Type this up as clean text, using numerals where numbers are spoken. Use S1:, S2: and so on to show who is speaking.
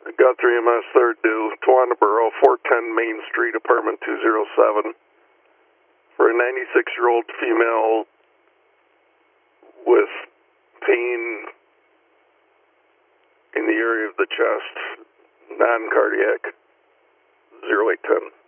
S1: Guthrie MS 3rd due, Towanda Borough, 410 Main Street, apartment 207, for a 96-year-old female with pain in the area of the chest, non-cardiac, 0810.